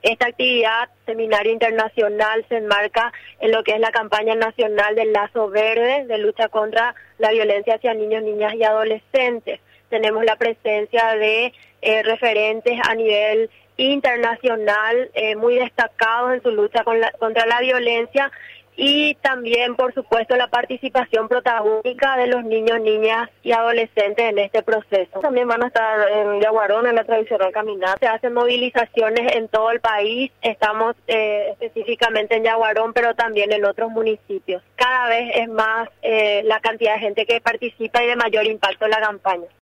Esta actividad, seminario internacional, se enmarca en lo que es la campaña nacional del Lazo Verde de lucha contra la violencia hacia niños, niñas y adolescentes. Tenemos la presencia de referentes a nivel internacional muy destacados en su lucha contra la violencia, y también, por supuesto, la participación protagónica de los niños, niñas y adolescentes en este proceso. También van a estar en Yaguarón, en la tradicional caminata. Se hacen movilizaciones en todo el país. Estamos específicamente en Yaguarón, pero también en otros municipios. Cada vez es más la cantidad de gente que participa y de mayor impacto en la campaña.